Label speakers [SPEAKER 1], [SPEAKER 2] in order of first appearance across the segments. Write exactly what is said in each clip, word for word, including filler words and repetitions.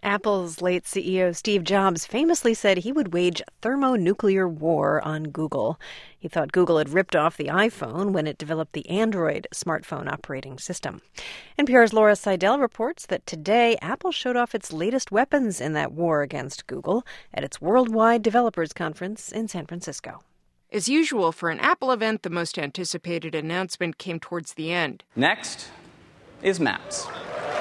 [SPEAKER 1] Apple's late C E O Steve Jobs famously said he would wage thermonuclear war on Google. He thought Google had ripped off the iPhone when it developed the Android smartphone operating system. N P R's Laura Seidel reports that today Apple showed off its latest weapons in that war against Google at its Worldwide Developers Conference in San Francisco.
[SPEAKER 2] As usual for an Apple event, the most anticipated announcement came towards the end.
[SPEAKER 3] Next is Maps.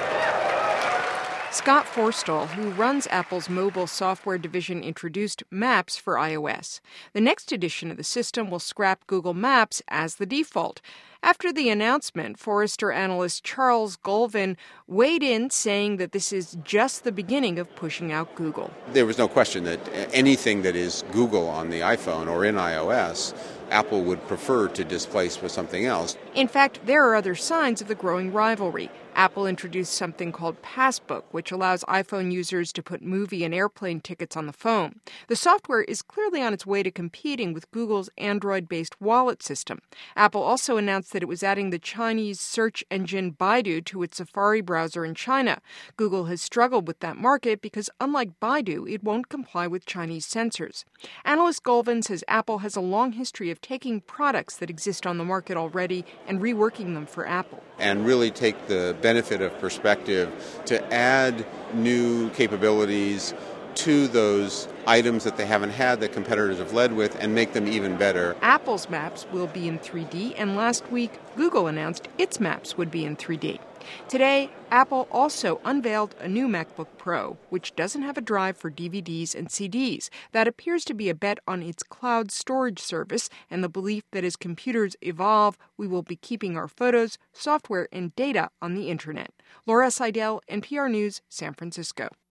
[SPEAKER 2] Scott Forstall, who runs Apple's mobile software division, introduced Maps for iOS. The next edition of the system will scrap Google Maps as the default. After the announcement, Forrester analyst Charles Golvin weighed in, saying that this is just the beginning of pushing out Google.
[SPEAKER 4] There was no question that anything that is Google on the iPhone or in iOS, Apple would prefer to displace with something else.
[SPEAKER 2] In fact, there are other signs of the growing rivalry. Apple introduced something called Passbook, which allows iPhone users to put movie and airplane tickets on the phone. The software is clearly on its way to competing with Google's Android-based wallet system. Apple also announced that it was adding the Chinese search engine Baidu to its Safari browser in China. Google has struggled with that market because, unlike Baidu, it won't comply with Chinese censors. Analyst Golvin says Apple has a long history of taking products that exist on the market already and reworking them for Apple.
[SPEAKER 4] And really take the benefit of perspective to add new capabilities to those items that they haven't had that competitors have led with and make them even better.
[SPEAKER 2] Apple's Maps will be in three D, and last week, Google announced its Maps would be in three D. Today, Apple also unveiled a new MacBook Pro, which doesn't have a drive for D V Ds and C Ds. That appears to be a bet on its cloud storage service and the belief that as computers evolve, we will be keeping our photos, software, and data on the internet. Laura Seidel, N P R News, San Francisco.